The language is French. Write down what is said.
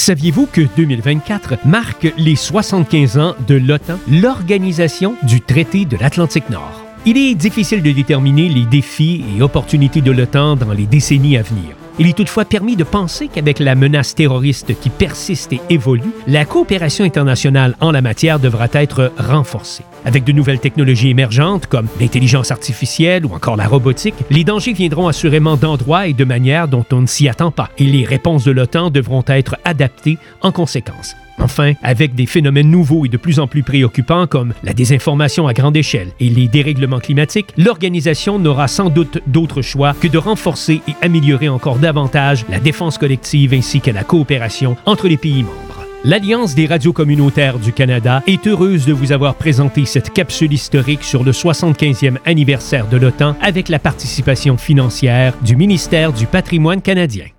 Saviez-vous que 2024 marque les 75 ans de l'OTAN, l'Organisation du traité de l'Atlantique Nord? Il est difficile de déterminer les défis et opportunités de l'OTAN dans les décennies à venir. Il est toutefois permis de penser qu'avec la menace terroriste qui persiste et évolue, la coopération internationale en la matière devra être renforcée. Avec de nouvelles technologies émergentes comme l'intelligence artificielle ou encore la robotique, les dangers viendront assurément d'endroits et de manières dont on ne s'y attend pas, et les réponses de l'OTAN devront être adaptées en conséquence. Enfin, avec des phénomènes nouveaux et de plus en plus préoccupants comme la désinformation à grande échelle et les dérèglements climatiques, l'organisation n'aura sans doute d'autre choix que de renforcer et améliorer encore davantage la défense collective ainsi que la coopération entre les pays membres. L'Alliance des radios communautaires du Canada est heureuse de vous avoir présenté cette capsule historique sur le 75e anniversaire de l'OTAN avec la participation financière du ministère du Patrimoine canadien.